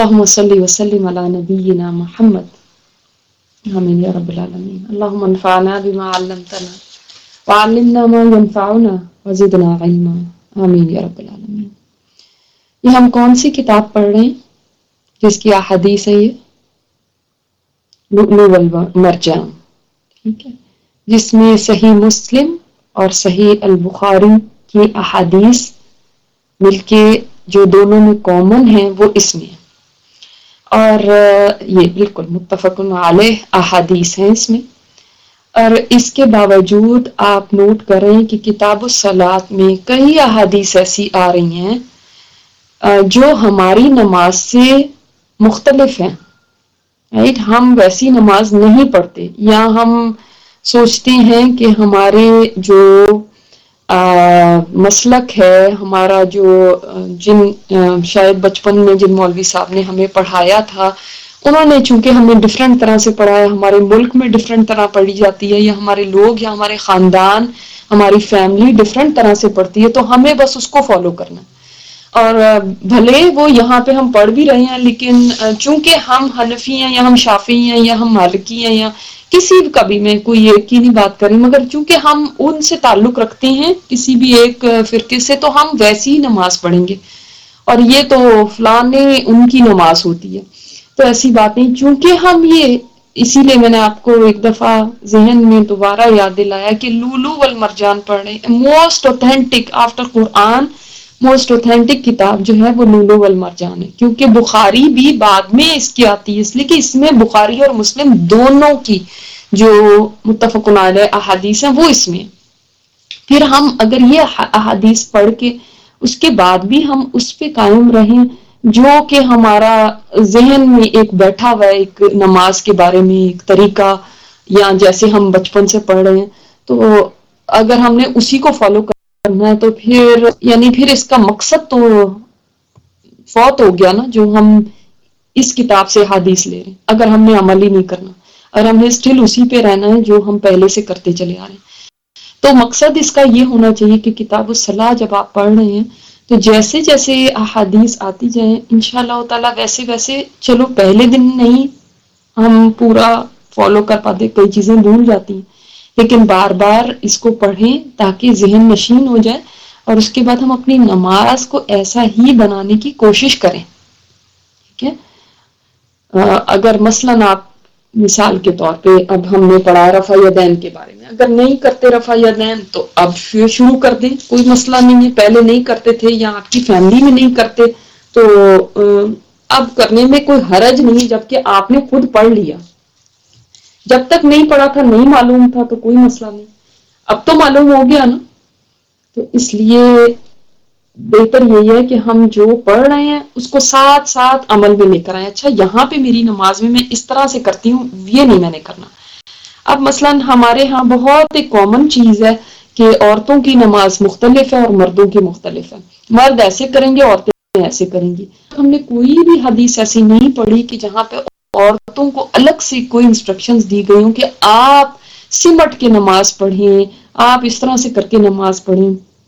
اللهم صل وسلم على نبينا محمد آمين يا رب العالمين اللهم انفعنا بما علمتنا وعلمنا ما ينفعنا وزدنا علما آمین یا رب العالمین۔ یہ ہم کون سی کتاب پڑھ رہے ہیں جس کی احادیث ہے؟ یہ لؤلؤ والمرجان، ٹھیک ہے، جس میں صحیح مسلم اور صحیح البخاری کی احادیث مل کے جو دونوں میں کامن ہیں وہ اس میں ہے، اور یہ بالکل متفق علیہ احادیث ہیں اس میں۔ اور اس کے باوجود آپ نوٹ کریں کہ کتاب الصلاۃ میں کئی احادیث ایسی آ رہی ہیں جو ہماری نماز سے مختلف ہیں، رائٹ؟ ہم ویسی نماز نہیں پڑھتے، یا ہم سوچتے ہیں کہ ہمارے جو مسلک ہے، ہمارا جو شاید بچپن میں جن مولوی صاحب نے ہمیں پڑھایا تھا، انہوں نے چونکہ ہمیں ڈفرینٹ طرح سے پڑھایا، ہمارے ملک میں ڈفرینٹ طرح پڑھی جاتی ہے، یا ہمارے لوگ یا ہمارے خاندان ہماری فیملی ڈفرینٹ طرح سے پڑھتی ہے، تو ہمیں بس اس کو فالو کرنا۔ اور بھلے وہ یہاں پہ ہم پڑھ بھی رہے ہیں، لیکن چونکہ ہم حنفی ہیں یا ہم شافعی ہیں یا ہم مالکی ہیں یا کسی کا بھی، میں کوئی ایک ہی نہیں بات کر رہی، مگر چونکہ ہم ان سے تعلق رکھتے ہیں کسی بھی ایک فرقے سے، تو ہم ویسی ہی نماز پڑھیں گے، اور یہ تو فلاں نے ان کی نماز ہوتی ہے، تو ایسی بات نہیں۔ چونکہ ہم یہ، اسی لیے میں نے آپ کو ایک دفعہ ذہن میں دوبارہ یاد دلایا کہ لؤلؤ والمرجان پڑھ رہے ہیں، موسٹ اوتھینٹک آفٹر قرآن، موسٹ اوتھینٹک کتاب جو ہے وہ لؤلؤ والمرجان ہے، کیونکہ بخاری بھی بعد میں اس کی آتی ہے، اس لیے کہ اس میں بخاری اور مسلم دونوں کی جو متفق علیہ احادیث ہیں وہ اس میں۔ پھر ہم اگر یہ احادیث پڑھ کے اس کے بعد بھی ہم اس پہ قائم رہیں، جو کہ ہمارا ذہن میں ایک بیٹھا ہوا ہے ایک نماز کے بارے میں ایک طریقہ، یا جیسے ہم بچپن سے پڑھ رہے ہیں، تو اگر ہم نے اسی کو فالو کرنا ہے تو پھر یعنی پھر اس کا مقصد تو فوت ہو گیا نا، جو ہم اس کتاب سے حدیث لے رہے ہیں، اگر ہم نے عمل ہی نہیں کرنا، اور ہم نے اسٹل اسی پہ رہنا ہے جو ہم پہلے سے کرتے چلے آ رہے ہیں۔ تو مقصد اس کا یہ ہونا چاہیے کہ کتاب الصلاۃ جب آپ پڑھ رہے ہیں تو جیسے جیسے احادیث آتی جائیں انشاءاللہ تعالی ویسے ویسے، چلو پہلے دن نہیں ہم پورا فالو کر پاتے، کئی چیزیں بھول جاتی ہیں، لیکن بار بار اس کو پڑھیں تاکہ ذہن نشین ہو جائے، اور اس کے بعد ہم اپنی نماز کو ایسا ہی بنانے کی کوشش کریں، ٹھیک ہے؟ اگر مثلاً آپ مثال کے طور پہ، اب ہم نے پڑھا رفع یدین کے بارے میں، اگر نہیں کرتے رفع یدین تو اب شروع کر دیں، کوئی مسئلہ نہیں ہے، پہلے نہیں کرتے تھے یا آپ کی فیملی میں نہیں کرتے تو اب کرنے میں کوئی حرج نہیں، جبکہ آپ نے خود پڑھ لیا۔ جب تک نہیں پڑھا تھا، نہیں معلوم تھا تو کوئی مسئلہ نہیں، اب تو معلوم ہو گیا نا، تو اس لیے بہتر یہی ہے کہ ہم جو پڑھ رہے ہیں اس کو ساتھ ساتھ عمل میں لے کر آئیں۔ اچھا یہاں پہ میری نماز میں اس طرح سے کرتی ہوں، یہ نہیں میں نے کرنا۔ اب مثلا ہمارے ہاں بہت ایک کامن چیز ہے کہ عورتوں کی نماز مختلف ہے اور مردوں کی مختلف ہے، مرد ایسے کریں گے، عورتیں ایسے کریں گی۔ ہم نے کوئی بھی حدیث ایسی نہیں پڑھی کہ جہاں پہ عورتوں کو الگ سے کوئی انسٹرکشنز دی گئی ہوں کہ آپ سمٹ کے نماز پڑھیں، آپ اس طرح سے کر کے نماز پڑھیں۔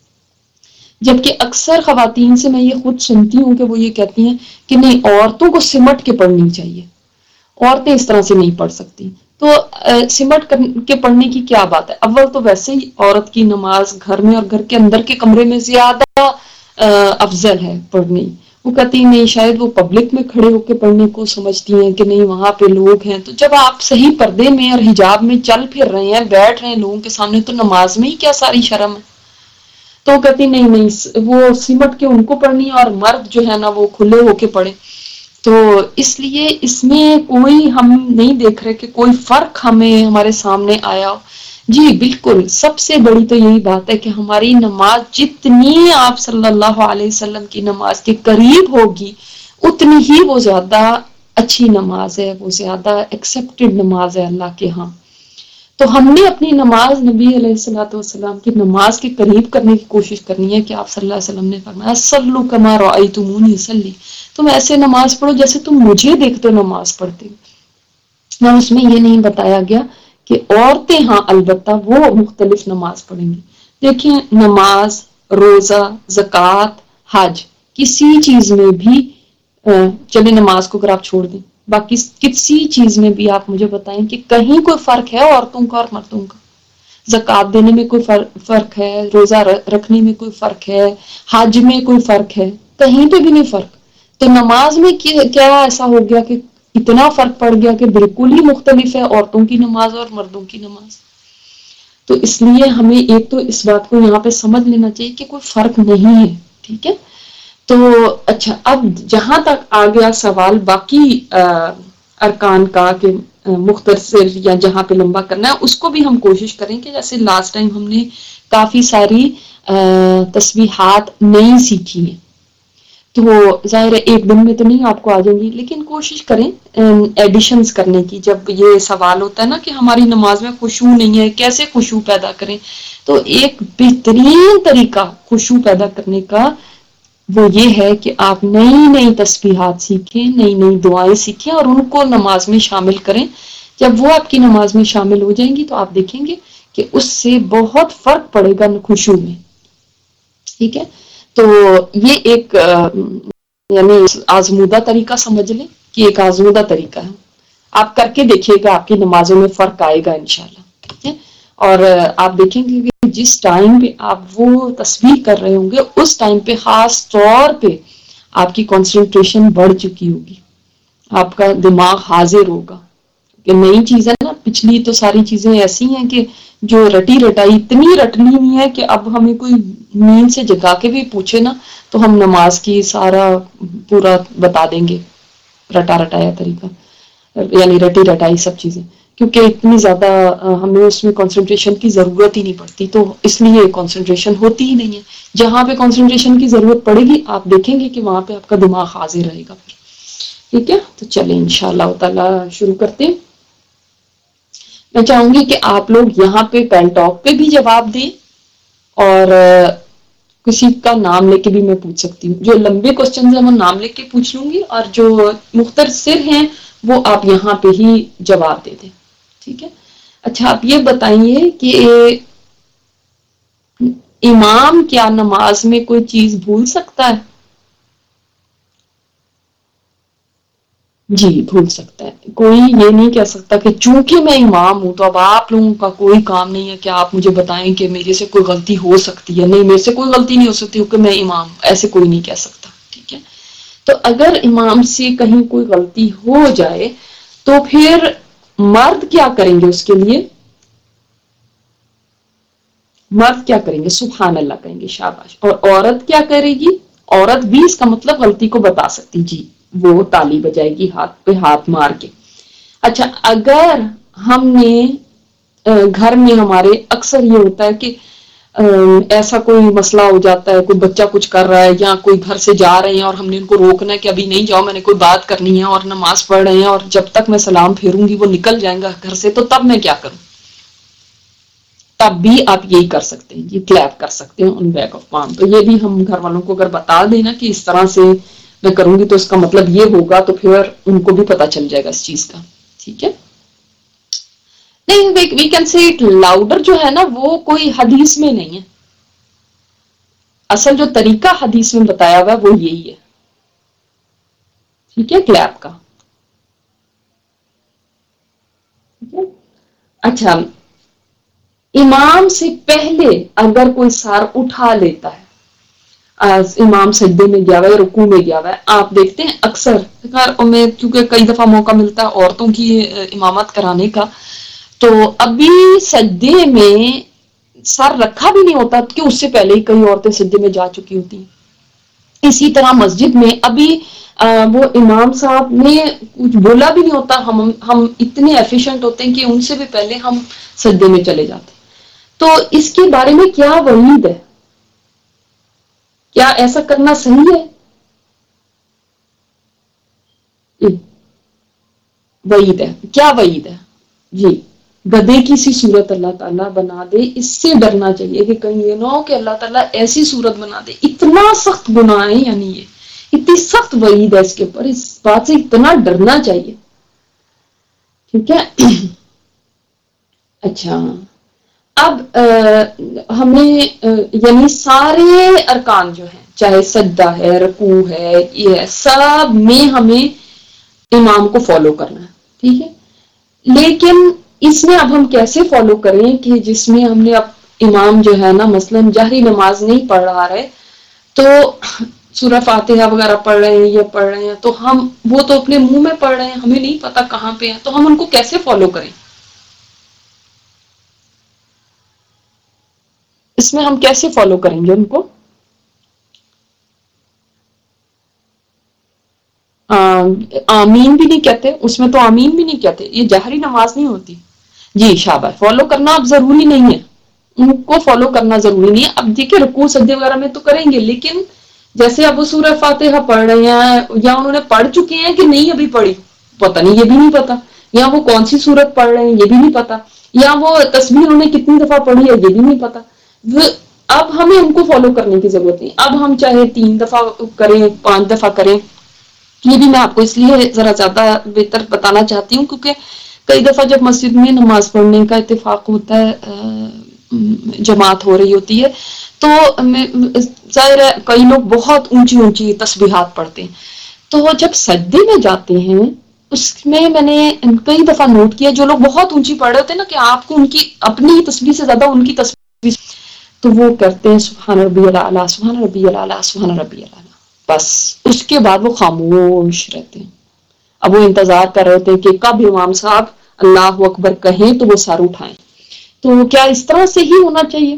جبکہ اکثر خواتین سے میں یہ خود سنتی ہوں کہ وہ یہ کہتی ہیں کہ نہیں، عورتوں کو سمٹ کے پڑھنی چاہیے، عورتیں اس طرح سے نہیں پڑھ سکتی۔ تو سمٹ کے پڑھنے کی کیا بات ہے؟ اول تو ویسے ہی عورت کی نماز گھر میں اور گھر کے اندر کے کمرے میں زیادہ افضل ہے پڑھنی۔ وہ کہتی نہیں، شاید وہ پبلک میں کھڑے ہو کے پڑھنے کو سمجھتی ہیں کہ نہیں وہاں پہ لوگ ہیں، تو جب آپ صحیح پردے میں اور حجاب میں چل پھر رہے ہیں، بیٹھ رہے ہیں لوگوں کے سامنے، تو نماز میں ہی کیا ساری شرم ہے؟ تو کہتی نہیں وہ سمٹ کے ان کو پڑھنی ہے، اور مرد جو ہے نا وہ کھلے ہو کے پڑھے۔ تو اس لیے اس میں کوئی ہم نہیں دیکھ رہے کہ کوئی فرق ہمیں ہمارے سامنے آیا ہو۔ جی بالکل، سب سے بڑی تو یہی بات ہے کہ ہماری نماز جتنی آپ صلی اللہ علیہ وسلم کی نماز کے قریب ہوگی اتنی ہی وہ زیادہ اچھی نماز ہے، وہ زیادہ ایکسیپٹڈ نماز ہے اللہ کے ہاں۔ تو ہم نے اپنی نماز نبی علیہ الصلوۃ والسلام کی نماز کے قریب کرنے کی کوشش کرنی ہے کہ آپ صلی اللہ علیہ وسلم نے فرمایا صلوا کما رأیتمونی اصلی، تم ایسے نماز پڑھو جیسے تم مجھے دیکھتے نماز پڑھتے ہو۔ اور اس میں یہ نہیں بتایا گیا کہ عورتیں ہاں البتہ وہ مختلف نماز پڑھیں گی۔ دیکھیں، نماز، روزہ، زکوٰۃ، حج، کسی چیز میں بھی چلے نماز کو اگر آپ چھوڑ دیں، باقی کسی چیز میں بھی آپ مجھے بتائیں کہ کہیں کوئی فرق ہے عورتوں کا اور مردوں کا؟ زکوٰۃ دینے میں کوئی فرق ہے؟ روزہ رکھنے میں کوئی فرق ہے؟ حج میں کوئی فرق ہے؟ کہیں پہ بھی نہیں فرق۔ تو نماز میں کیا ایسا ہو گیا کہ اتنا فرق پڑ گیا کہ بالکل ہی مختلف ہے عورتوں کی نماز اور مردوں کی نماز؟ تو اس لیے ہمیں ایک تو اس بات کو یہاں پہ سمجھ لینا چاہیے کہ کوئی فرق نہیں ہے، ٹھیک ہے؟ تو اچھا، اب جہاں تک آ گیا سوال باقی ارکان کا کہ مختصر یا جہاں پہ لمبا کرنا ہے، اس کو بھی ہم کوشش کریں کہ جیسے لاسٹ ٹائم ہم نے کافی ساری تسبیحات نہیں سیکھی ہیں، تو ظاہر ہے ایک دن میں تو نہیں آپ کو آ جائیں گی، لیکن کوشش کریں ایڈیشنز کرنے کی۔ جب یہ سوال ہوتا ہے نا کہ ہماری نماز میں خشوع نہیں ہے، کیسے خشوع پیدا کریں، تو ایک بہترین طریقہ خشوع پیدا کرنے کا وہ یہ ہے کہ آپ نئی نئی تسبیحات سیکھیں، نئی نئی دعائیں سیکھیں اور ان کو نماز میں شامل کریں۔ جب وہ آپ کی نماز میں شامل ہو جائیں گی تو آپ دیکھیں گے کہ اس سے بہت فرق پڑے گا خشوع میں، ٹھیک ہے؟ تو یہ ایک یعنی آزمودہ طریقہ سمجھ لیں کہ ایک آزمودہ طریقہ ہے، آپ کر کے دیکھیے گا، آپ کی نمازوں میں فرق آئے گا انشاءاللہ، ٹھیک ہے؟ اور آپ دیکھیں گے کہ جس ٹائم پہ آپ وہ تسبیح کر رہے ہوں گے اس ٹائم پہ خاص طور پہ آپ کی کنسنٹریشن بڑھ چکی ہوگی، آپ کا دماغ حاضر ہوگا کہ نئی چیز ہے نا۔ پچھلی تو ساری چیزیں ایسی ہیں کہ جو رٹی رٹائی اتنی رٹنی ہوئی ہے کہ اب ہمیں کوئی نیند سے جگا کے بھی پوچھے نا تو ہم نماز کی سارا پورا بتا دیں گے، رٹا رٹایا طریقہ، یعنی رٹی رٹائی سب چیزیں، کیونکہ اتنی زیادہ ہمیں اس میں کنسنٹریشن کی ضرورت ہی نہیں پڑتی، تو اس لیے کنسنٹریشن ہوتی ہی نہیں ہے۔ جہاں پہ کنسنٹریشن کی ضرورت پڑے گی آپ دیکھیں گے کہ وہاں پہ آپ کا دماغ حاضر رہے گا پھر، ٹھیک ہے؟ تو چلیں انشاءاللہ تعالی شروع کرتے ہیں۔ میں چاہوں گی کہ آپ لوگ یہاں پہ پین ٹاک پہ بھی جواب دیں، اور کسی کا نام لے کے بھی میں پوچھ سکتی ہوں۔ جو لمبے کوسچنز ہیں وہ نام لے کے پوچھ لوں گی، اور جو مختصر ہیں وہ آپ یہاں پہ ہی جواب دے دیں، ٹھیک ہے؟ اچھا، آپ یہ بتائیے کہ امام کیا نماز میں کوئی چیز بھول سکتا ہے؟ جی بھول سکتا ہے، کوئی یہ نہیں کہہ سکتا کہ چونکہ میں امام ہوں تو اب آپ لوگوں کا کوئی کام نہیں ہے کہ آپ مجھے بتائیں کہ میرے سے کوئی غلطی ہو سکتی ہے۔ نہیں، میرے سے کوئی غلطی نہیں ہو سکتی کیونکہ میں امام ہوں، ایسے کوئی نہیں کہہ سکتا، ٹھیک ہے؟ تو اگر امام سے کہیں کوئی غلطی ہو جائے تو پھر مرد کیا کریں گے اس کے لیے؟ مرد کیا کریں گے؟ سبحان اللہ کہیں گے، شاباش۔ اور عورت کیا کرے گی؟ عورت بھی اس کا مطلب غلطی کو بتا سکتی، جی وہ تالی بجائے گی ہاتھ پہ ہاتھ مار کے۔ اچھا، اگر ہم نے گھر میں ہمارے اکثر یہ ہوتا ہے کہ ایسا کوئی مسئلہ ہو جاتا ہے، کوئی بچہ کچھ کر رہا ہے یا کوئی گھر سے جا رہے ہیں اور ہم نے ان کو روکنا ہے کہ ابھی نہیں جاؤ، میں نے کوئی بات کرنی ہے، اور نماز پڑھ رہے ہیں اور جب تک میں سلام پھیروں گی وہ نکل جائیں گا گھر سے، تو تب میں کیا کروں؟ تب بھی آپ یہی کر سکتے ہیں، یہ کلیپ کر سکتے ہیں ان بیک آف پام۔ تو یہ بھی ہم گھر والوں کو اگر بتا دینا کہ اس طرح سے میں کروں گی تو اس کا مطلب یہ ہوگا، تو پھر ان کو بھی پتا چل جائے گا اس چیز کا، ٹھیک ہے؟ نہیں، we can say it louder جو ہے نا وہ کوئی حدیث میں نہیں ہے، اصل جو طریقہ حدیث میں بتایا ہوا ہے وہ یہی ہے، ٹھیک ہے؟ کلیپ کا، ٹھیک ہے؟ اچھا، امام سے پہلے اگر کوئی سر اٹھا لیتا ہے، امام سجدے میں گیا ہوا ہے، رکوع میں گیا ہوا ہے، آپ دیکھتے ہیں اکثر میں چونکہ کئی دفعہ موقع ملتا ہے عورتوں کی امامت کرانے کا، تو ابھی سجدے میں سر رکھا بھی نہیں ہوتا کہ اس سے پہلے ہی کئی عورتیں سجدے میں جا چکی ہوتی ہیں۔ اسی طرح مسجد میں ابھی وہ امام صاحب نے کچھ بولا بھی نہیں ہوتا، ہم اتنے ایفیشینٹ ہوتے ہیں کہ ان سے بھی پہلے ہم سجدے میں چلے جاتے ہیں۔ تو اس کے بارے میں کیا وعید ہے؟ کیا ایسا کرنا صحیح ہے؟ وعید ہے، کیا وعید ہے؟ جی، گدھے کی سی صورت اللہ تعالیٰ بنا دے، اس سے ڈرنا چاہیے کہ کہیں یہ نہ ہو کہ اللہ تعالیٰ ایسی صورت بنا دے، اتنا سخت گناہ ہے، یعنی یہ اتنی سخت وعید ہے اس کے اوپر، اس بات سے اتنا ڈرنا چاہیے، ٹھیک ہے؟ اچھا، اب ہمیں یعنی سارے ارکان جو ہیں چاہے سجدہ ہے، رکوع ہے، یہ ہے، سب میں ہمیں امام کو فالو کرنا ہے، ٹھیک ہے. لیکن اس میں اب ہم کیسے فالو کریں کہ جس میں ہم نے اب امام جو ہے نا مثلاً جہری نماز نہیں پڑھ رہا ہے تو سورہ فاتحہ وغیرہ پڑھ رہے ہیں، یہ پڑھ رہے ہیں، تو ہم وہ تو اپنے منہ میں پڑھ رہے ہیں، ہمیں نہیں پتا کہاں پہ ہیں، تو ہم ان کو کیسے فالو کریں؟ اس میں ہم کیسے فالو کریں گے ان کو؟ آمین بھی نہیں کہتے اس میں، تو آمین بھی نہیں کہتے، یہ جہری نماز نہیں ہوتی. جی شاباش، فالو کرنا اب ضروری نہیں ہے، ان کو فالو کرنا ضروری نہیں ہے. اب دیکھیں رکوع سجدے وغیرہ میں تو کریں گے، لیکن جیسے اب وہ سورہ فاتحہ پڑھ رہے ہیں یا انہوں نے پڑھ چکے ہیں کہ نہیں ابھی پڑھی، پتہ نہیں، یہ بھی نہیں پتا، یا وہ کون سی سورت پڑھ رہے ہیں یہ بھی نہیں پتا، یا وہ تسبیح انہوں نے کتنی دفعہ پڑھی ہے یہ بھی نہیں پتا. اب ہمیں ان کو فالو کرنے کی ضرورت نہیں. اب ہم چاہے 3 دفعہ کریں، 5 دفعہ کریں، یہ بھی میں آپ کو اس لیے ذرا زیادہ بہتر بتانا چاہتی ہوں کیونکہ کئی دفعہ جب مسجد میں نماز پڑھنے کا اتفاق ہوتا ہے، جماعت ہو رہی ہوتی ہے، تو ظاہر ہے کئی لوگ بہت اونچی اونچی تسبیحات پڑھتے ہیں، تو جب سجدے میں جاتے ہیں اس میں نے کئی دفعہ نوٹ کیا جو لوگ بہت اونچی پڑھ رہے ہوتے ہیں نا کہ آپ کو ان کی اپنی ہی تسبیح سے زیادہ ان کی تسبیح، تو وہ کرتے ہیں سبحان ربی الاعلی، سبحان ربی الاعلی، سبحان ربی الاعلی، بس اس کے بعد وہ خاموش رہتے ہیں. اب وہ انتظار کر رہے تھے کہ کب امام صاحب اللہ اکبر کہیں تو وہ سر اٹھائیں. تو کیا اس طرح سے ہی ہونا چاہیے؟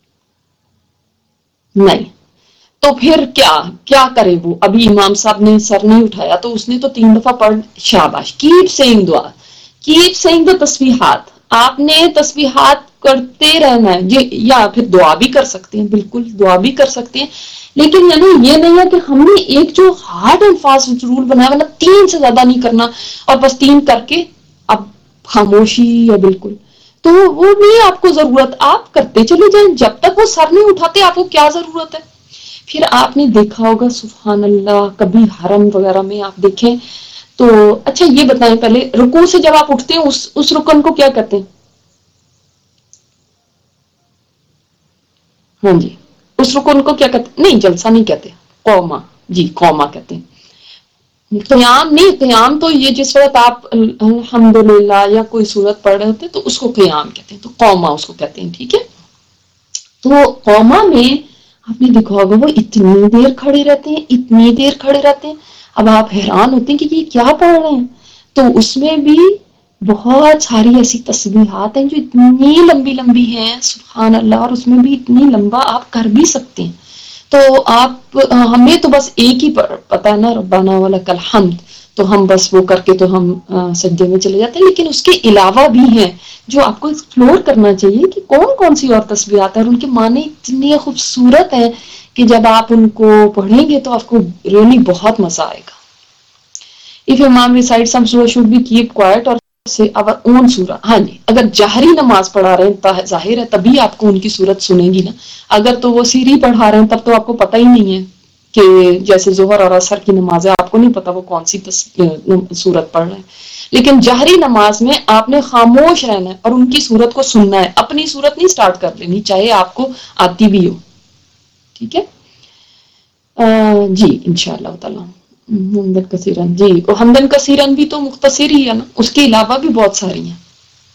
نہیں. تو پھر کیا کرے وہ؟ ابھی امام صاحب نے سر نہیں اٹھایا تو اس نے تو 3 دفعہ پڑھ، شاباش، کیپ سیئنگ دعا، کیپ سیئنگ دا تسبیحات، آپ نے تسبیحات کرتے رہنا ہے جی، یا پھر دعا بھی کر سکتے ہیں، بالکل دعا بھی کر سکتے ہیں، لیکن یعنی یہ نہیں ہے کہ ہم نے ایک جو ہارڈ اینڈ فاسٹ رول بنایا ورنہ 3 سے زیادہ نہیں کرنا اور بس 3 کر کے اب خاموشی ہے بالکل. تو وہ نہیں آپ کو ضرورت، آپ کرتے چلے جائیں جب تک وہ سر نہیں اٹھاتے، آپ کو کیا ضرورت ہے؟ پھر آپ نے دیکھا ہوگا سبحان اللہ کبھی حرم وغیرہ میں آپ دیکھیں تو، اچھا یہ بتائیں پہلے رکوع سے جب آپ اٹھتے ہیں اس رکن کو کیا کہتے ہیں؟ ہاں جی، اس رکن کو کیا کہتے ہیں؟ نہیں جلسہ نہیں کہتے، قوما، جی قوما کہتے ہیں. قیام نہیں، قیام تو یہ جس وقت آپ الحمدللہ یا کوئی سورت پڑھ رہے ہوتے تو اس کو قیام کہتے ہیں، تو قوما اس کو کہتے ہیں، ٹھیک ہے. تو قوما میں آپ نے دیکھا ہوگا وہ اتنی دیر کھڑے رہتے ہیں، اتنی دیر کھڑے رہتے ہیں، اب آپ حیران ہوتے ہیں کہ یہ کیا پڑھ رہے ہیں. تو اس میں بھی بہت ساری ایسی تسبیحات ہیں جو اتنی لمبی لمبی ہیں سبحان اللہ، اور اس میں بھی اتنی لمبا آپ کر بھی سکتے ہیں. تو آپ، ہمیں تو بس ایک ہی پتا ہے نا، ربنا ولک الحمد، تو ہم بس وہ کر کے تو ہم سجدے میں چلے جاتے ہیں، لیکن اس کے علاوہ بھی ہیں جو آپ کو ایکسپلور کرنا چاہیے کہ کون کون سی اور تسبیحات ہیں، اور ان کے معنی اتنے خوبصورت ہیں کہ جب آپ ان کو پڑھیں گے تو آپ کو ریئلی بہت مزہ آئے گا. If Imam recites some surah should be keep quiet or say our own surah. ہاں جی، اگر جہری نماز پڑھا رہے ہیں ظاہر ہے تبھی آپ کو ان کی صورت سنیں گی نا، اگر تو وہ سیری پڑھا رہے ہیں تب تو آپ کو پتہ ہی نہیں ہے کہ جیسے ظہر اور عصر کی نماز ہے آپ کو نہیں پتا وہ کون سی صورت پڑھ رہے ہیں. لیکن جہری نماز میں آپ نے خاموش رہنا ہے اور ان کی صورت کو سننا ہے، اپنی صورت نہیں سٹارٹ کر لینی چاہے آپ کو آتی بھی ہو، ٹھیک ہے. جی انشاءاللہ تعالی حمدن کثیرن، جی حمدن کثیرن بھی تو مختصر ہی ہے نا، اس کے علاوہ بھی بہت ساری ہیں.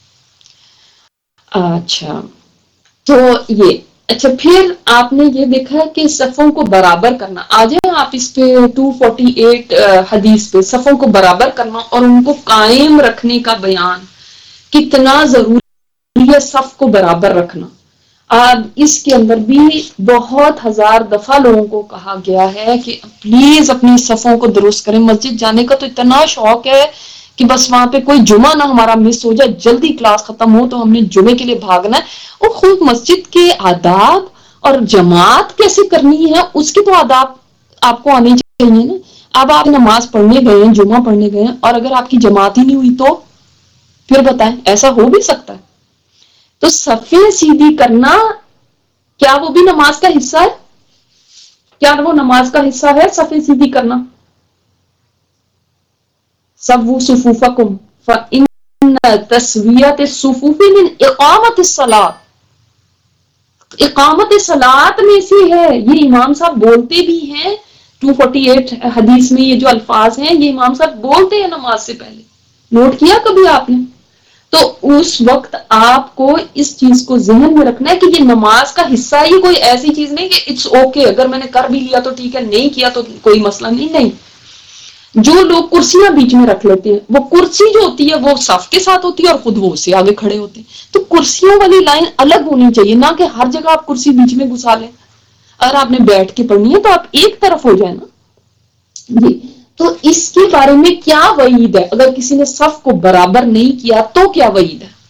اچھا تو یہ، اچھا پھر آپ نے یہ دیکھا کہ صفوں کو برابر کرنا، آ جائیں آپ اس پہ 248 حدیث پہ، صفوں کو برابر کرنا اور ان کو قائم رکھنے کا بیان کتنا ضروری ہے، صف کو برابر رکھنا. اب اس کے اندر بھی بہت ہزار دفعہ لوگوں کو کہا گیا ہے کہ پلیز اپنی صفوں کو درست کریں. مسجد جانے کا تو اتنا شوق ہے کہ بس وہاں پہ کوئی جمعہ نہ ہمارا مس ہو جائے، جلدی کلاس ختم ہو تو ہم نے جمعے کے لیے بھاگنا ہے. اور خود مسجد کے آداب اور جماعت کیسے کرنی ہے اس کے تو آداب آپ کو آنے چاہیے نا. اب آپ نماز پڑھنے گئے ہیں، جمعہ پڑھنے گئے ہیں، اور اگر آپ کی جماعت ہی نہیں ہوئی تو پھر بتائیں ایسا ہو بھی سکتا ہے؟ تو صفیں سیدھی کرنا کیا وہ بھی نماز کا حصہ ہے؟ کیا وہ نماز کا حصہ ہے صفیں سیدھی کرنا؟ سووا صفوفکم فإن تسویۃ الصفوف من اقامۃ الصلاۃ. اقامت صلاۃ میں سے ہے، یہ امام صاحب بولتے بھی ہیں 248 حدیث میں، یہ جو الفاظ ہیں یہ امام صاحب بولتے ہیں نماز سے پہلے. نوٹ کیا کبھی آپ نے؟ تو اس وقت آپ کو اس چیز کو ذہن میں رکھنا ہے کہ یہ نماز کا حصہ ہے، یہ کوئی ایسی چیز نہیں کہ اٹس اوکے اگر میں نے کر بھی لیا تو ٹھیک ہے، نہیں کیا تو کوئی مسئلہ نہیں. نہیں، جو لوگ کرسیاں بیچ میں رکھ لیتے ہیں، وہ کرسی جو ہوتی ہے وہ صف کے ساتھ ہوتی ہے اور خود وہ اس سے آگے کھڑے ہوتے ہیں. تو کرسیوں والی لائن الگ ہونی چاہیے، نہ کہ ہر جگہ آپ کرسی بیچ میں گھسا لیں. اگر آپ نے بیٹھ کے پڑھنی ہے تو آپ ایک طرف ہو جائیں نا. جی، تو اس کے بارے میں کیا وعید ہے؟ اگر کسی نے صف کو برابر نہیں کیا تو کیا وعید ہے؟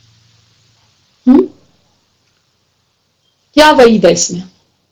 کیا وعید ہے اس میں؟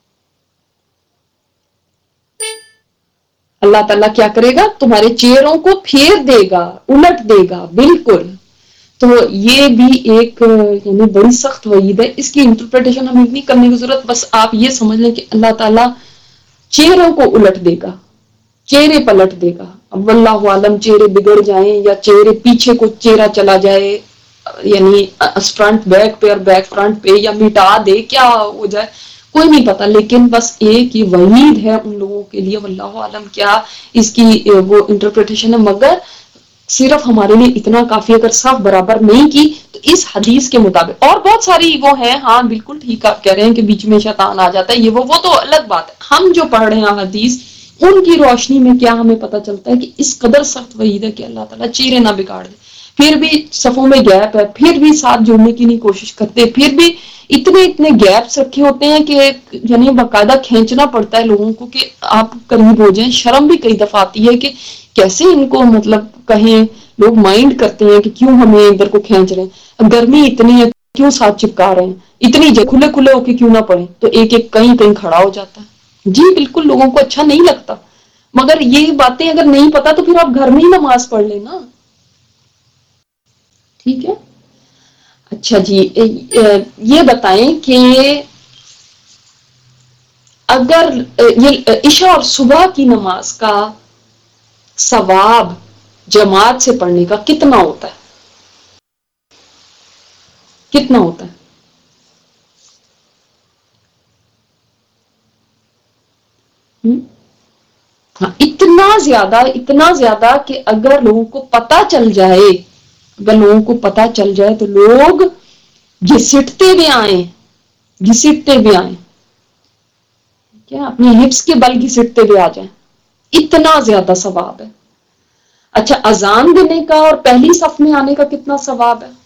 اللہ تعالیٰ کیا کرے گا؟ تمہارے چہروں کو پھیر دے گا، الٹ دے گا. بالکل. تو یہ بھی ایک یعنی بڑی سخت وعید ہے. اس کی انٹرپریٹیشن ہمیں اتنی کرنے کی ضرورت، بس آپ یہ سمجھ لیں کہ اللہ تعالیٰ چہروں کو الٹ دے گا، چہرے پلٹ دے گا. اب واللہ عالم چہرے بگڑ جائیں یا چہرے پیچھے کو چہرہ چلا جائے، یعنی فرنٹ بیک پہ اور بیک فرنٹ پہ، یا مٹا دے، کیا ہو جائے کوئی نہیں پتا. لیکن بس ایک ہی وعید ہے ان لوگوں کے لیے، واللہ عالم کیا اس کی وہ انٹرپریٹیشن ہے. مگر صرف ہمارے لیے اتنا کافی، اگر صف برابر نہیں کی تو اس حدیث کے مطابق. اور بہت ساری وہ ہیں، ہاں بالکل ٹھیک آپ کہہ رہے ہیں کہ بیچ میں شیطان آ جاتا ہے، یہ وہ تو الگ بات ہے. ہم جو پڑھ رہے ہیں حدیث، ان کی روشنی میں کیا ہمیں پتہ چلتا ہے کہ اس قدر سخت وعید ہے کہ اللہ تعالیٰ چہرے نہ بگاڑ دے. پھر بھی صفوں میں گیپ ہے، پھر بھی ساتھ جڑنے کی نہیں کوشش کرتے، پھر بھی اتنے گیپس رکھے ہوتے ہیں کہ یعنی باقاعدہ کھینچنا پڑتا ہے لوگوں کو کہ آپ قریب ہو جائیں. شرم بھی کئی دفعہ آتی ہے کہ کیسے ان کو مطلب کہیں، لوگ مائنڈ کرتے ہیں کہ کیوں ہمیں ادھر کو کھینچ رہے ہیں، گرمی اتنی ہے کیوں ساتھ چپکا رہے ہیں، اتنی کھلے کھلے ہو کے کیوں نہ پڑے. تو ایک ایک کہیں کہیں کھڑا ہو جاتا ہے. جی بالکل، لوگوں کو اچھا نہیں لگتا. مگر یہ باتیں اگر نہیں پتا تو پھر آپ گھر میں ہی نماز پڑھ لینا. ٹھیک ہے. اچھا جی، یہ بتائیں کہ اگر یہ عشاء اور صبح کی نماز کا ثواب جماعت سے پڑھنے کا کتنا ہوتا ہے؟ کتنا ہوتا ہے؟ ہاں، اتنا زیادہ کہ اگر لوگوں کو پتا چل جائے، تو لوگ گھسٹتے بھی آئیں، کیا اپنی ہپس کے بل گھسٹتے ہوئے آ جائیں. اتنا زیادہ ثواب ہے. اچھا، اذان دینے کا اور پہلی صف میں آنے کا کتنا ثواب ہے؟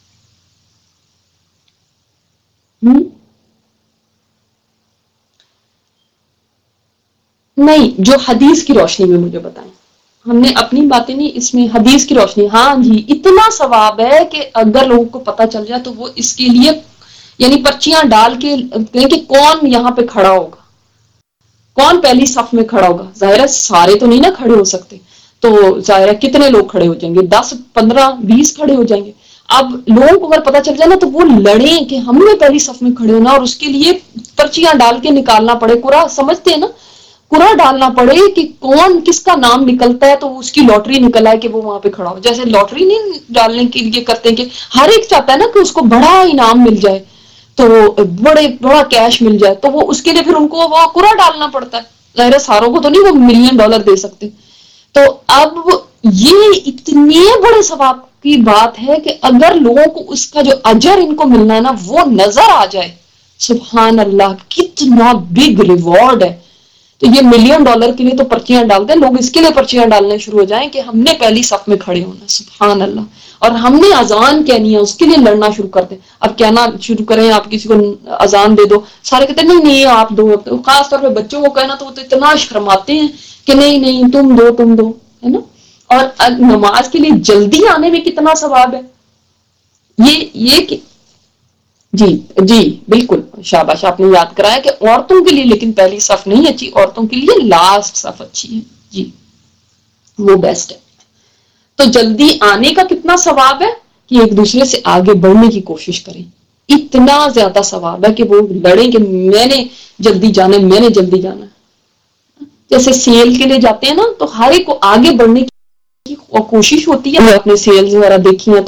نہیں، جو حدیث کی روشنی میں مجھے بتائیں. ہم نے اپنی باتیں نہیں، اس میں حدیث کی روشنی. ہاں جی، اتنا ثواب ہے کہ اگر لوگوں کو پتا چل جائے تو وہ اس کے لیے یعنی پرچیاں ڈال کے کہ کون یہاں پہ کھڑا ہوگا، کون پہلی صف میں کھڑا ہوگا. ظاہر ہے سارے تو نہیں نا کھڑے ہو سکتے، تو ظاہر ہے کتنے لوگ کھڑے ہو جائیں گے، 10 15 20 کھڑے ہو جائیں گے. اب لوگوں کو اگر پتا چل جائے نا تو وہ لڑیں کہ ہم نے پہلی صف میں کھڑے ہونا، اور اس کے لیے پرچیاں ڈال کے نکالنا پڑے. قرآن سمجھتے ہیں نا، قرآن ڈالنا پڑے کہ کون کس کا نام نکلتا ہے تو اس کی لاٹری نکل آئے کہ وہ وہاں پہ کھڑا ہو. جیسے لاٹری نہیں ڈالنے کے لیے کرتے ہیں کہ ہر ایک چاہتا ہے نا کہ اس کو بڑا انعام مل جائے، تو بڑا کیش مل جائے، تو وہ اس کے لیے پھر ان کو وہ قرآن ڈالنا پڑتا ہے. ظاہر ساروں کو تو نہیں وہ $1,000,000 دے سکتے. تو اب یہ اتنے بڑے ثواب کی بات ہے کہ اگر لوگوں کو اس کا جو اجر ان کو ملنا ہے نا وہ نظر آ جائے، سبحان اللہ کتنا بگ ریوارڈ ہے. تو یہ $1,000,000 کے لیے تو پرچیاں ڈالتے ہیں لوگ، اس کے لیے پرچیاں ڈالنے شروع ہو جائیں کہ ہم نے پہلی صف میں کھڑے ہونا. سبحان اللہ. اور ہم نے اذان کہنی ہے، اس کے لیے لڑنا شروع کر دیں. اب کہنا شروع کریں، آپ کسی کو اذان دے دو، سارے کہتے ہیں نہیں نہیں آپ دو. خاص طور پہ بچوں کو کہنا تو وہ تو اتنا شرماتے ہیں کہ نہیں نہیں تم دو، ہے نا. اور نماز کے لیے جلدی آنے میں کتنا ثواب ہے. یہ کہ جی جی بالکل، شاباش آپ نے یاد کرایا کہ عورتوں کے لیے لیکن پہلی صف نہیں اچھی، عورتوں کے لیے لاسٹ صف اچھی ہے. جی وہ بیسٹ ہے. تو جلدی آنے کا کتنا ثواب ہے کہ ایک دوسرے سے آگے بڑھنے کی کوشش کریں. اتنا زیادہ ثواب ہے کہ وہ لڑیں کہ میں نے جلدی جانا ہے، میں نے جلدی جانا ہے. جیسے سیل کے لیے جاتے ہیں نا تو ہر ایک کو آگے بڑھنے کی کوشش ہوتی ہے. اپنے سیلز وغیرہ دیکھی ہیں تو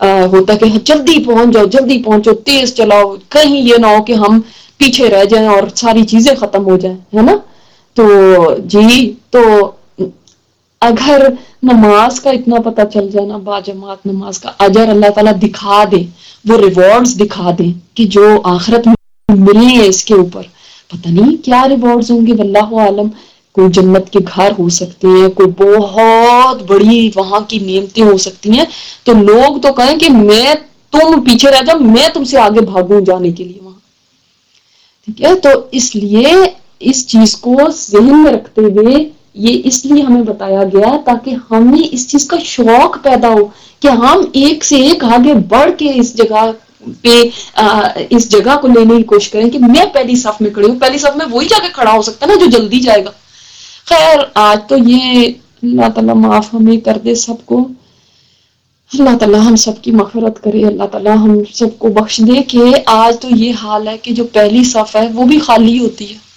ہوتا ہے کہ جلدی پہنچ جاؤ، جلدی پہنچو، تیز چلاؤ، کہیں یہ نہ ہو کہ ہم پیچھے رہ جائیں اور ساری چیزیں ختم ہو جائیں، ہے نا. تو جی، تو اگر نماز کا اتنا پتہ چل جائے نا، باجماعت نماز کا اجر اللہ تعالیٰ دکھا دے، وہ ریوارڈز دکھا دے کہ جو آخرت میں ملنی ہے اس کے اوپر، پتہ نہیں کیا ریوارڈز ہوں گے، واللہ عالم. کوئی جنت کے گھر ہو سکتے ہیں، کوئی بہت بڑی وہاں کی نعمتیں ہو سکتی ہیں. تو لوگ تو کہیں کہ تم پیچھے رہ جاؤ، میں تم سے آگے بھاگوں جانے کے لیے وہاں. ٹھیک ہے، تو اس لیے اس چیز کو ذہن میں رکھتے ہوئے یہ اس لیے ہمیں بتایا گیا تاکہ ہمیں اس چیز کا شوق پیدا ہو کہ ہم ایک سے ایک آگے بڑھ کے اس جگہ پہ اس جگہ کو لینے کی کوشش کریں کہ میں پہلی صف میں کھڑی ہوں. پہلی صف میں وہی جا کے کھڑا ہو سکتا ہے نا جو جلدی جائے گا. خیر آج تو یہ اللہ تعالیٰ معاف ہمیں کر دے سب کو، اللہ تعالیٰ ہم سب کی مغفرت کرے، اللہ تعالیٰ ہم سب کو بخش دے کہ آج تو یہ حال ہے کہ جو پہلی صف ہے وہ بھی خالی ہوتی ہے،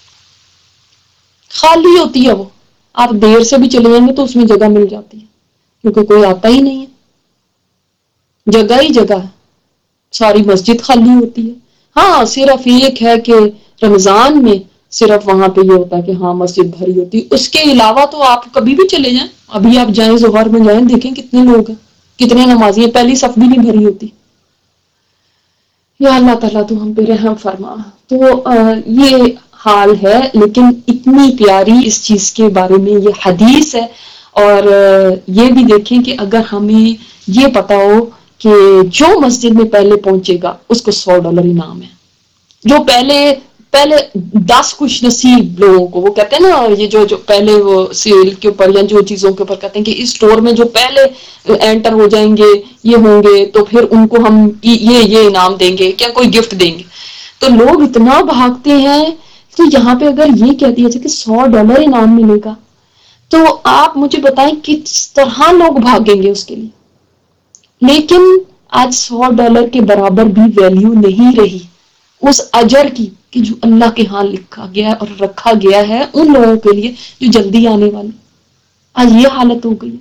خالی ہوتی ہے. وہ آپ دیر سے بھی چلے جائیں گے تو اس میں جگہ مل جاتی ہے کیونکہ کوئی آتا ہی نہیں ہے، جگہ ہی جگہ ہے، ساری مسجد خالی ہوتی ہے. ہاں صرف ایک ہے کہ رمضان میں صرف وہاں پہ یہ ہوتا ہے کہ ہاں مسجد بھری ہوتی ہے، اس کے علاوہ تو آپ کبھی بھی چلے جائیں، ابھی آپ جائیں ظہر میں جائیں، دیکھیں کتنے لوگ ہیں، کتنے نمازی ہیں، پہلی صف بھی نہیں بھری ہوتی. یا اللہ تعالیٰ تو ہم پہ رحم فرما. تو یہ حال ہے، لیکن اتنی پیاری اس چیز کے بارے میں یہ حدیث ہے. اور یہ بھی دیکھیں کہ اگر ہمیں یہ پتا ہو کہ جو مسجد میں پہلے پہنچے گا اس کو $100 انعام ہے. جو پہلے 10 خوش نصیب لوگوں کو، وہ کہتے ہیں نا یہ جو پہلے وہ سیل کے اوپر یا جو چیزوں کے اوپر کہتے ہیں کہ اس اسٹور میں جو پہلے انٹر ہو جائیں گے یہ ہوں گے تو پھر ان کو ہم یہ انعام دیں گے، کیا کوئی گفٹ دیں گے. تو لوگ اتنا بھاگتے ہیں. تو یہاں پہ اگر یہ کہہ دیا جائے کہ $100 انعام ملے گا تو آپ مجھے بتائیں کس طرح لوگ بھاگیں گے اس کے لیے. لیکن آج $100 کے برابر بھی ویلیو نہیں رہی اس اجر کی کہ جو اللہ کے ہاں لکھا گیا اور رکھا گیا ہے ان لوگوں کے لیے جو جلدی آنے والے. آج یہ حالت ہو گئی.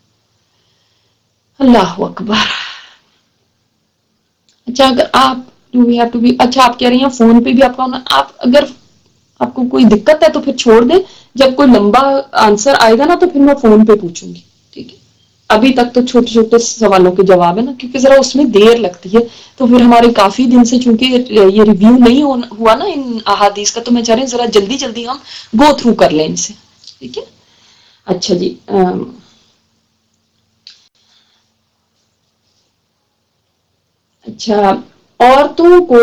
اللہ اکبر. اچھا اگر آپ اچھا آپ کہہ رہی ہیں فون پہ بھی آپ کا ہونا، آپ اگر آپ کو کوئی دقت ہے تو پھر چھوڑ دیں، جب کوئی لمبا آنسر آئے گا نا تو پھر میں فون پہ پوچھوں گی. ٹھیک ہے، ابھی تک تو چھوٹے چھوٹے سوالوں کے جواب ہے نا، کیونکہ ذرا اس میں دیر لگتی ہے. تو پھر ہمارے کافی دن سے چونکہ یہ ریویو نہیں ہوا نا ان احادیث کا، تو میں چاہ رہی ہوں ذرا جلدی ہم گو تھرو کر لیں ان سے. ٹھیک ہے. اچھا جی، اچھا عورتوں کو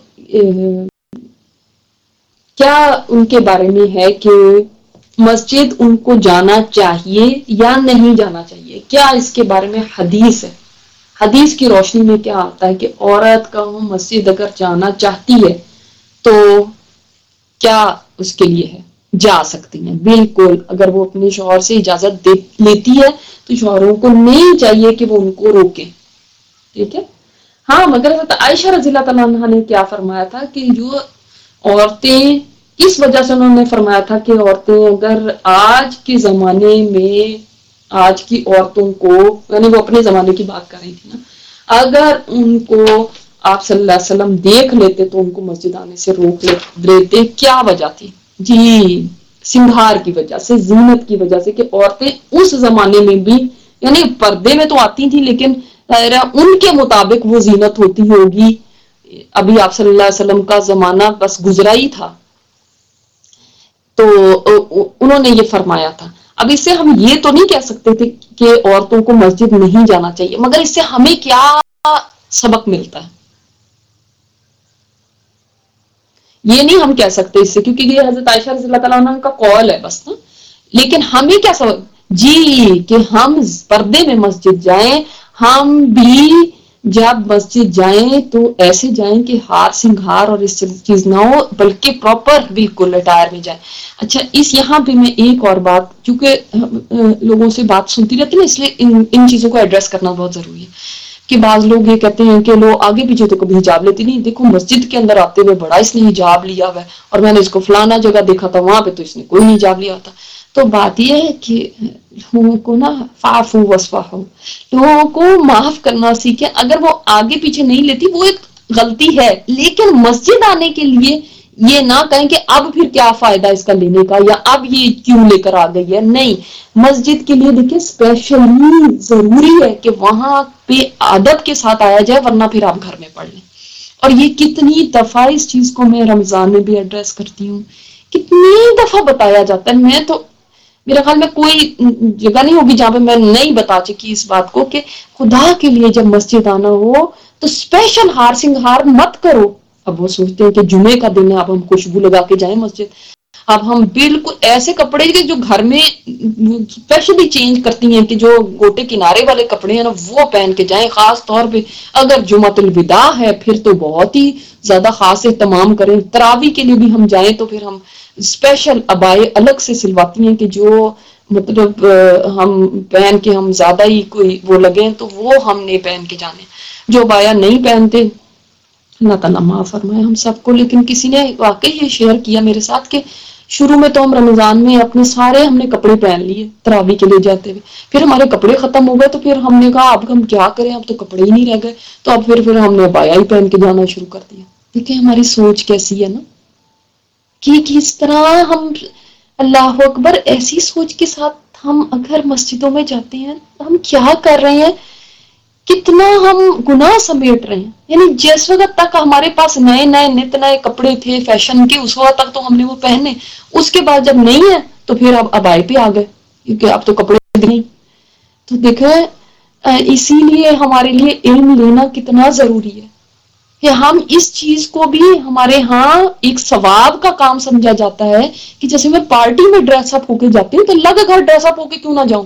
کیا ان کے بارے میں ہے کہ مسجد ان کو جانا چاہیے یا نہیں جانا چاہیے؟ کیا اس کے بارے میں حدیث ہے؟ حدیث کی روشنی میں کیا آتا ہے کہ عورت کا وہ مسجد اگر جانا چاہتی ہے تو کیا اس کے لیے ہے؟ جا سکتی ہیں بالکل. اگر وہ اپنے شوہر سے اجازت لیتی ہے تو شوہروں کو نہیں چاہیے کہ وہ ان کو روکیں. ٹھیک ہے. ہاں مگر عائشہ رضی اللہ تعالیٰ عنہا نے کیا فرمایا تھا کہ جو عورتیں، اس وجہ سے انہوں نے فرمایا تھا کہ عورتیں اگر آج کے زمانے میں، آج کی عورتوں کو، یعنی وہ اپنے زمانے کی بات کر رہی تھی نا، اگر ان کو آپ صلی اللہ علیہ وسلم دیکھ لیتے تو ان کو مسجد آنے سے روک لیتے. کیا وجہ تھی؟ جی سنگھار کی وجہ سے، زینت کی وجہ سے، کہ عورتیں اس زمانے میں بھی یعنی پردے میں تو آتی تھی لیکن ان کے مطابق وہ زینت ہوتی ہوگی. ابھی آپ صلی اللہ علیہ وسلم کا زمانہ بس گزرا ہی تھا تو انہوں نے یہ فرمایا تھا. اب اس سے ہم یہ تو نہیں کہہ سکتے تھے کہ عورتوں کو مسجد نہیں جانا چاہیے، مگر اس سے ہمیں کیا سبق ملتا ہے یہ نہیں ہم کہہ سکتے اس سے، کیونکہ یہ حضرت عائشہ رضی اللہ تعالیٰ عنہ کا قول ہے بس نا. لیکن ہمیں کیا سبق جی کہ ہم پردے میں مسجد جائیں. ہم بھی جب مسجد جائیں تو ایسے جائیں کہ ہار سنگھار اور اس چیز نہ ہو، بلکہ پراپر بالکل اٹائر میں جائیں. اچھا اس یہاں پہ میں ایک اور بات، کیونکہ لوگوں سے بات سنتی رہتی نا، اس لیے ان چیزوں کو ایڈریس کرنا بہت ضروری ہے کہ بعض لوگ یہ کہتے ہیں کہ لو آگے پیچھے تو کبھی حجاب لیتی نہیں، دیکھو مسجد کے اندر آتے ہوئے بڑا اس نے حجاب لیا ہوا ہے، اور میں نے اس کو فلانا جگہ دیکھا تھا وہاں پہ تو اس نے کوئی نہیں حجاب لیا ہوتا. تو بات یہ ہے کہ لوگوں کو نا فاعفو وصفحوا، لوگوں کو معاف کرنا سیکھیں. اگر وہ آگے پیچھے نہیں لیتی وہ ایک غلطی ہے، لیکن مسجد آنے کے لیے یہ نہ کہیں کہ اب پھر کیا فائدہ اس کا لینے کا، یا اب یہ کیوں لے کر آ گئی ہے. نہیں، مسجد کے لیے دیکھیں اسپیشلی ضروری ہے کہ وہاں پہ ادب کے ساتھ آیا جائے، ورنہ پھر آپ گھر میں پڑھ لیں. اور یہ کتنی دفعہ اس چیز کو میں رمضان میں بھی ایڈریس کرتی ہوں، کتنی دفعہ بتایا جاتا ہے. میں تو میرے خیال میں کوئی جگہ نہیں ہوگی جہاں پہ میں نہیں بتا چکی اس بات کو کہ خدا کے لیے جب مسجد آنا ہو تو اسپیشل ہار سنگھار مت کرو. اب وہ سوچتے ہیں کہ جمعے کا دن ہے، اب ہم خوشبو لگا کے جائیں مسجد. اب ہم بالکل ایسے کپڑے جو گھر میں اسپیشلی چینج کرتی ہیں کہ جو گوٹے کنارے والے کپڑے ہیں نا وہ پہن کے جائیں. خاص طور پہ اگر جمعۃ الوداع ہے پھر تو بہت ہی زیادہ خاص اہتمام کریں. تراویح کے لیے بھی ہم جائیں تو پھر ہم اسپیشل عبائے الگ سے سلواتی ہیں کہ جو مطلب ہم پہن کے ہم زیادہ ہی کوئی وہ لگیں تو وہ ہم نہیں پہن کے جانے. جو عبایا نہیں پہنتے اللہ تعالیٰ معاف فرمائے ہم سب کو. لیکن کسی نے واقعی یہ شیئر کیا میرے ساتھ کہ شروع میں تو ہم رمضان میں اپنے سارے ہم نے کپڑے پہن لیے تراویح کے لیے جاتے ہوئے، پھر ہمارے کپڑے ختم ہو گئے تو پھر ہم نے کہا اب ہم کیا کریں، اب تو کپڑے ہی نہیں رہ گئے. تو اب پھر ہم نے عبایا ہی پہن کے جانا شروع کر دیا. دیکھیں ہماری سوچ کیسی ہے نا کہ کس طرح ہم اللہ اکبر ایسی سوچ کے ساتھ ہم اگر مسجدوں میں جاتے ہیں ہم کیا کر رہے ہیں، کتنا ہم گناہ سمیٹ رہے ہیں. یعنی جس وقت تک ہمارے پاس نئے نئے نت نئے کپڑے تھے فیشن کے اس وقت تک تو ہم نے وہ پہنے، اس کے بعد جب نہیں ہے تو پھر اب عبائے پہ آ گئے کیونکہ اب تو کپڑے نہیں. تو دیکھیں اسی لیے ہمارے لیے علم لینا کتنا ضروری ہے کہ ہم اس چیز کو بھی ہمارے ہاں ایک ثواب کا کام سمجھا جاتا ہے کہ جیسے میں پارٹی میں ڈریس اپ ہو کے جاتی ہوں تو اللہ کے گھر ڈریس اپ ہو کے کیوں نہ جاؤں.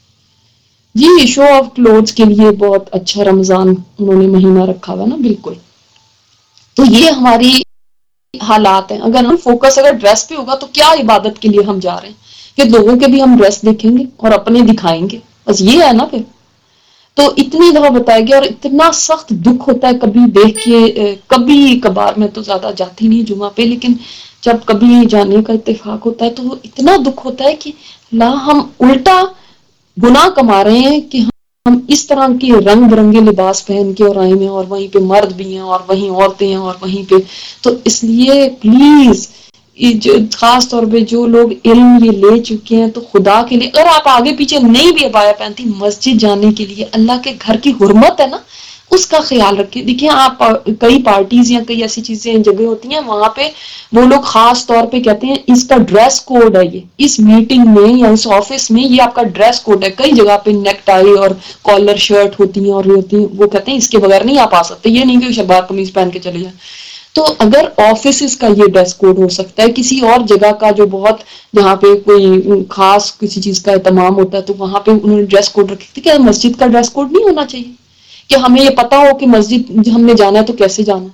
جی شو آف کلوتھس کے لیے بہت اچھا رمضان انہوں نے مہینہ رکھا ہوا نا. بالکل، تو یہ ہماری حالات ہیں. اگر ہم فوکس اگر ڈریس پہ ہوگا تو کیا عبادت کے لیے ہم جا رہے ہیں کہ لوگوں کے بھی ہم ڈریس دیکھیں گے اور اپنے دکھائیں گے، بس یہ ہے نا. پھر تو اتنی دفعہ بتایا گیا اور اتنا سخت دکھ ہوتا ہے کبھی دیکھ کے. کبھی کبھار میں تو زیادہ جاتی نہیں جمعہ پہ، لیکن جب کبھی جانے کا اتفاق ہوتا ہے تو اتنا دکھ ہوتا ہے کہ لا ہم الٹا گناہ کما رہے ہیں کہ ہم اس طرح کے رنگ برنگے لباس پہن کے اور آئے ہیں اور وہیں پہ مرد بھی ہیں اور وہیں عورتیں ہیں اور وہیں پہ. تو اس لیے پلیز خاص طور پہ جو لوگ علم یہ لے چکے ہیں تو خدا کے لیے اگر آپ آگے پیچھے نہیں بھی عبایا پہنتی مسجد جانے کے لیے اللہ کے گھر کی حرمت ہے نا اس کا خیال رکھیں. دیکھیں آپ کئی پارٹیز یا کئی ایسی چیزیں جگہ ہوتی ہیں وہاں پہ وہ لوگ خاص طور پہ کہتے ہیں اس کا ڈریس کوڈ ہے، یہ اس میٹنگ میں یا اس آفس میں یہ آپ کا ڈریس کوڈ ہے. کئی جگہ پہ نیک ٹائی اور کالر شرٹ ہوتی ہیں اور یہ ہوتی ہیں، وہ کہتے ہیں اس کے بغیر نہیں آپ آ سکتے. یہ نہیں کہ شلوار قمیض پہن کے چلے جائیں. تو اگر آفیسز کا یہ ڈریس کوڈ ہو سکتا ہے، کسی اور جگہ کا جو بہت جہاں پہ کوئی خاص کسی چیز کا اہتمام ہوتا ہے تو وہاں پہ انہوں نے ڈریس کوڈ رکھی تھی. کیا مسجد کا ڈریس کوڈ نہیں ہونا چاہیے کہ ہمیں یہ پتا ہو کہ مسجد ہم نے جانا ہے تو کیسے جانا.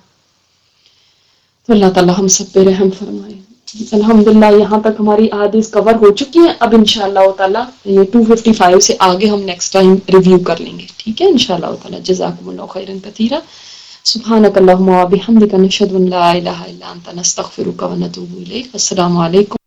تو اللہ تعالی ہم سب پہ رحم فرمائے. الحمدللہ یہاں تک ہماری احادیث کور ہو چکی ہیں. اب انشاءاللہ تعالی یہ 255 سے آگے ہم نیکسٹ ٹائم ریویو کر لیں گے. ٹھیک ہے انشاءاللہ تعالی. جزاکم اللہ خیرا کثیرا. سبحانک اللہم و بحمدک نشہد ان لا الہ الا انت نستغفرک و نتوب الیک. السلام علیکم.